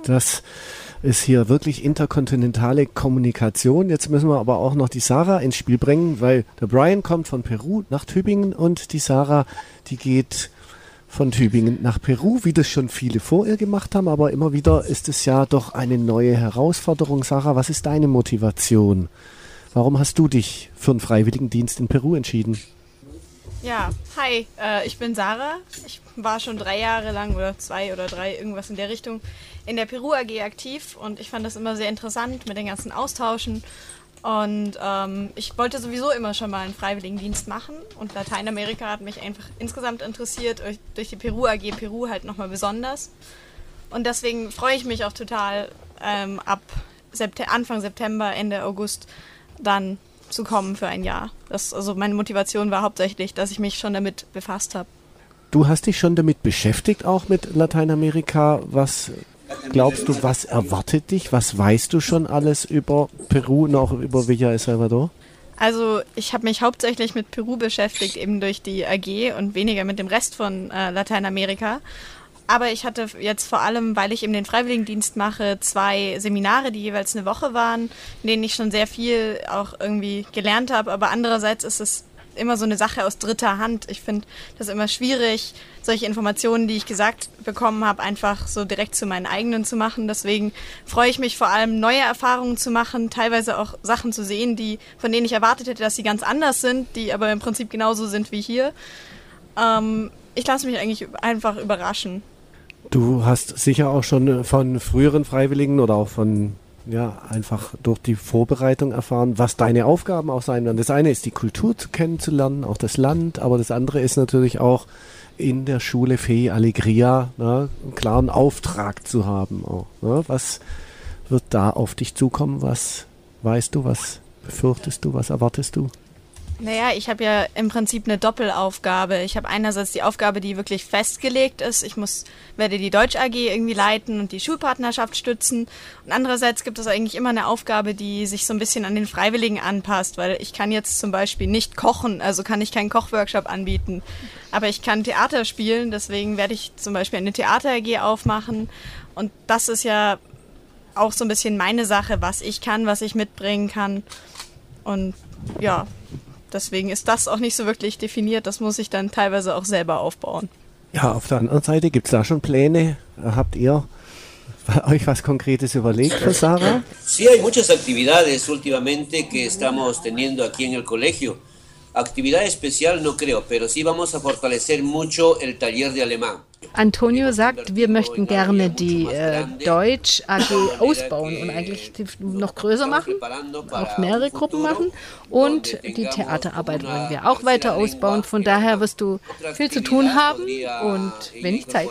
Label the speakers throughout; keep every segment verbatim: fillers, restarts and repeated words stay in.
Speaker 1: Das ist hier wirklich interkontinentale Kommunikation. Jetzt müssen wir aber auch noch die Sarah ins Spiel bringen, weil der Brian kommt von Peru nach Tübingen und die Sarah, die geht von Tübingen nach Peru, wie das schon viele vor ihr gemacht haben, aber immer wieder ist es ja doch eine neue Herausforderung. Sarah, was ist deine Motivation? Warum hast du dich für einen Freiwilligendienst in Peru entschieden?
Speaker 2: Ja, hi, äh, ich bin Sarah. Ich war schon drei Jahre lang oder zwei oder drei, irgendwas in der Richtung, in der Peru A G aktiv und ich fand das immer sehr interessant mit den ganzen Austauschen. Und ähm, ich wollte sowieso immer schon mal einen Freiwilligendienst machen und Lateinamerika hat mich einfach insgesamt interessiert, durch die Peru A G Peru halt nochmal besonders. Und deswegen freue ich mich auch total, ähm, ab Sept- Anfang September, Ende August dann zu kommen für ein Jahr. Das, also meine Motivation war hauptsächlich, dass ich mich schon damit befasst habe.
Speaker 1: Du hast dich schon damit beschäftigt, auch mit Lateinamerika. Was glaubst du, was erwartet dich? Was weißt du schon alles über Peru und auch über Villa El Salvador?
Speaker 2: Also ich habe mich hauptsächlich mit Peru beschäftigt, eben durch die A G und weniger mit dem Rest von äh, Lateinamerika. Aber ich hatte jetzt vor allem, weil ich eben den Freiwilligendienst mache, zwei Seminare, die jeweils eine Woche waren, in denen ich schon sehr viel auch irgendwie gelernt habe. Aber andererseits ist es immer so eine Sache aus dritter Hand. Ich finde das immer schwierig, solche Informationen, die ich gesagt bekommen habe, einfach so direkt zu meinen eigenen zu machen. Deswegen freue ich mich vor allem, neue Erfahrungen zu machen, teilweise auch Sachen zu sehen, die, von denen ich erwartet hätte, dass sie ganz anders sind, die aber im Prinzip genauso sind wie hier. Ähm, ich lasse mich eigentlich einfach überraschen.
Speaker 1: Du hast sicher auch schon von früheren Freiwilligen oder auch von, ja, einfach durch die Vorbereitung erfahren, was deine Aufgaben auch sein werden. Das eine ist, die Kultur kennenzulernen, auch das Land, aber das andere ist natürlich auch in der Schule Fe Alegria, ne, einen klaren Auftrag zu haben. Auch, ne? Was wird da auf dich zukommen? Was weißt du, was befürchtest du, was erwartest du?
Speaker 2: Naja, ich habe ja im Prinzip eine Doppelaufgabe. Ich habe einerseits die Aufgabe, die wirklich festgelegt ist. Ich muss, werde die Deutsch-A G irgendwie leiten und die Schulpartnerschaft stützen. Und andererseits gibt es eigentlich immer eine Aufgabe, die sich so ein bisschen an den Freiwilligen anpasst, weil ich kann jetzt zum Beispiel nicht kochen, also kann ich keinen Kochworkshop anbieten. Aber ich kann Theater spielen, deswegen werde ich zum Beispiel eine Theater-A G aufmachen. Und das ist ja auch so ein bisschen meine Sache, was ich kann, was ich mitbringen kann. Und ja, deswegen ist das auch nicht so wirklich definiert. Das muss ich dann teilweise auch selber aufbauen.
Speaker 1: Ja, auf der anderen Seite, gibt es da schon Pläne? Habt ihr euch was Konkretes überlegt für Sarah?
Speaker 3: Sí, hay muchas actividades últimamente que estamos teniendo aquí en el colegio. Actividad especial no creo, pero sí vamos a fortalecer mucho el taller de alemán.
Speaker 4: Antonio sagt, wir möchten gerne die äh, Deutsch-A G ausbauen und eigentlich noch größer machen, auch mehrere Gruppen machen und die Theaterarbeit wollen wir auch weiter ausbauen. Von daher wirst du viel zu tun haben und wenig Zeit.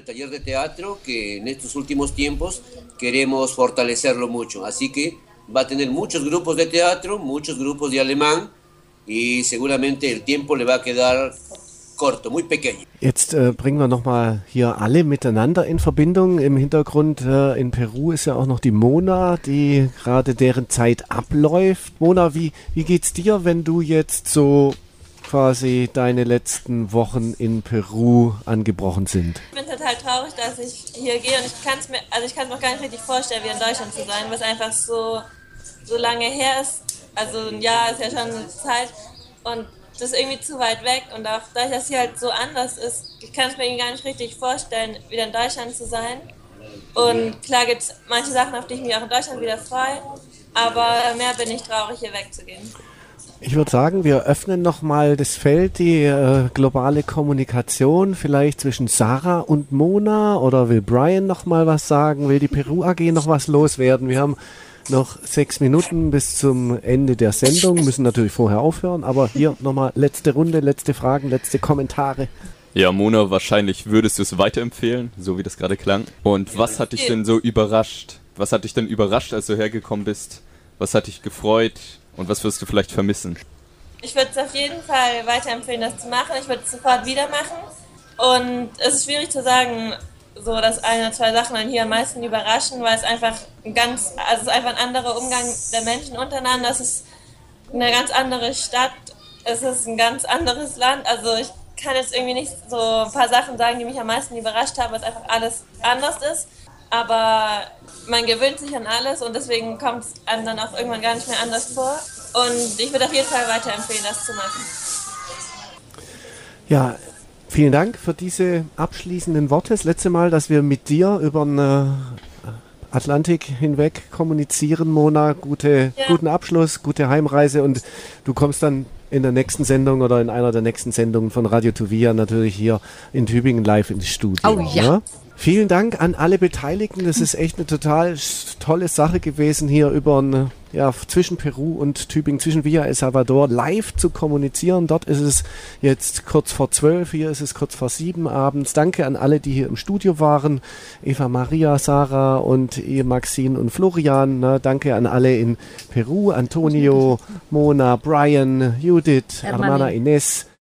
Speaker 3: Queremos fortalecerlo mucho, así que va a tener muchos grupos de teatro, muchos grupos de alemán y seguramente el tiempo le va a quedar corto, muy pequeño.
Speaker 1: Jetzt äh, bringen wir nochmal hier alle miteinander in Verbindung. Im Hintergrund äh, in Peru ist ja auch noch die Mona, die gerade deren Zeit abläuft. Mona, wie, wie geht's dir, wenn du jetzt so quasi deine letzten Wochen in Peru angebrochen sind?
Speaker 5: Ich bin total traurig, dass ich hier gehe und ich kann es mir, also ich kann es mir auch gar nicht richtig vorstellen, wie in Deutschland zu sein, was einfach so, so lange her ist. Also ein Jahr ist ja schon eine Zeit und das ist irgendwie zu weit weg und auch dadurch, dass hier halt so anders ist, ich kann es mir gar nicht richtig vorstellen, wieder in Deutschland zu sein. Und klar gibt es manche Sachen, auf die ich mich auch in Deutschland wieder freue, aber mehr bin ich traurig, hier wegzugehen.
Speaker 1: Ich würde sagen, wir öffnen nochmal das Feld, die äh, globale Kommunikation, vielleicht zwischen Sarah und Mona, oder will Brian nochmal was sagen, will die Peru A G noch was loswerden? Wir haben noch sechs Minuten bis zum Ende der Sendung, müssen natürlich vorher aufhören, aber hier nochmal letzte Runde, letzte Fragen, letzte Kommentare.
Speaker 6: Ja, Mona, wahrscheinlich würdest du es weiterempfehlen, so wie das gerade klang. Und was hat dich denn so überrascht? Was hat dich denn überrascht, als du hergekommen bist? Was hat dich gefreut und was wirst du vielleicht vermissen?
Speaker 5: Ich würde es auf jeden Fall weiterempfehlen, das zu machen. Ich würde es sofort wieder machen. Und es ist schwierig zu sagen, so dass eine oder zwei Sachen dann hier am meisten überraschen, weil es einfach ein ganz, also es ist einfach ein anderer Umgang der Menschen untereinander. Es ist eine ganz andere Stadt. Es ist ein ganz anderes Land. Also ich kann jetzt irgendwie nicht so ein paar Sachen sagen, die mich am meisten überrascht haben, weil es einfach alles anders ist. aber man gewöhnt sich an alles und deswegen kommt es einem dann auch irgendwann gar nicht mehr anders vor. Und ich würde auf jeden Fall weiterempfehlen, das zu machen.
Speaker 1: Ja, vielen Dank für diese abschließenden Worte. Das letzte Mal, dass wir mit dir über den äh, Atlantik hinweg kommunizieren, Mona. Gute, ja. Guten Abschluss, gute Heimreise und du kommst dann in der nächsten Sendung oder in einer der nächsten Sendungen von Radio Tuvia natürlich hier in Tübingen live ins Studio.
Speaker 4: Oh ja. ja?
Speaker 1: Vielen Dank an alle Beteiligten. Das ist echt eine total tolle Sache gewesen, hier über ein, ja, zwischen Peru und Tübingen, zwischen Villa El Salvador live zu kommunizieren. Dort ist es jetzt kurz vor zwölf, hier ist es kurz vor sieben abends. Danke an alle, die hier im Studio waren. Eva Maria, Sarah und ihr Maxine und Florian. Na, danke an alle in Peru. Antonio, Mona, Brian, Judith, Hermana, Ines.